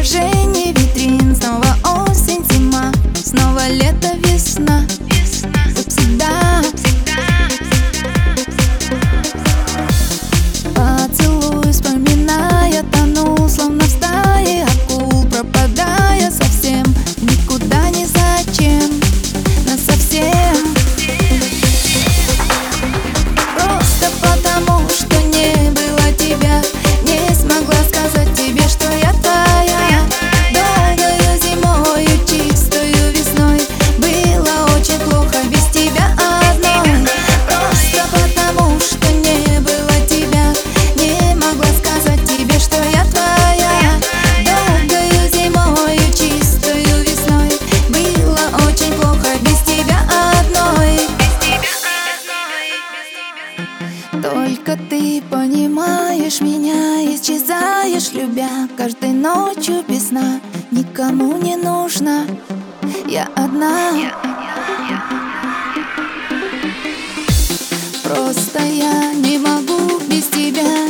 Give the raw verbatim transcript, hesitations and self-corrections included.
отражение витрин. Снова осень, зима, снова лето, весна. Как всегда. Поцелуй, вспоминая, тону, словно в стае акул, пропадая совсем, никуда, ни зачем, насовсем. Просто потому, что не было тебя, не смогла сказать тебе, что я твоя. Долгою зимою, чистою весной, было очень плохо без тебя одной. Просто потому, что не было тебя, не могла сказать тебе, что я твоя. Долгою зимою, чистою весной, было очень плохо без тебя одной. Только ты понимаешь меня, исчезаешь, любя, каждой ночью без сна. Никому не нужна, я одна. Просто я не могу без тебя.